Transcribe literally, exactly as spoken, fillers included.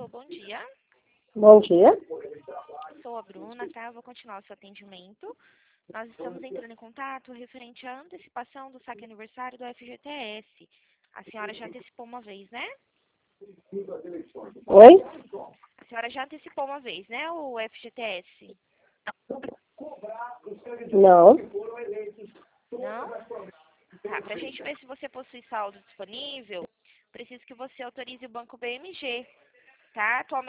Alô, bom dia. Bom dia. Sou a Bruna, tá? Vou continuar o seu atendimento. Nós estamos entrando em contato referente à antecipação do saque aniversário do F G T S. A senhora já antecipou uma vez, né? Oi? A senhora já antecipou uma vez, né, o F G T S? Não. Não? Tá, pra gente ver se você possui saldo disponível, preciso que você autorize o Banco B M G, tá? Atualmente